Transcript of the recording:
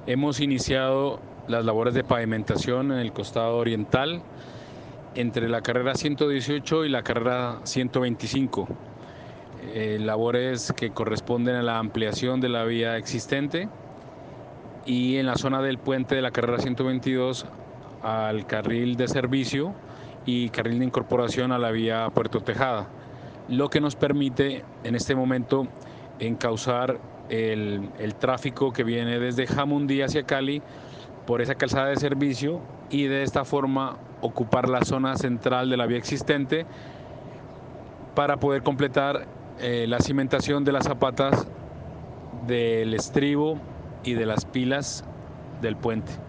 Hemos iniciado las labores de pavimentación en el costado oriental entre la carrera 118 y la carrera 125. Labores que corresponden a la ampliación de la vía existente y en la zona del puente de la carrera 122 al carril de servicio y carril de incorporación a la vía Puerto Tejada, lo que nos permite en este momento encauzar el tráfico que viene desde Jamundí hacia Cali por esa calzada de servicio y de esta forma ocupar la zona central de la vía existente para poder completar la cimentación de las zapatas del estribo y de las pilas del puente.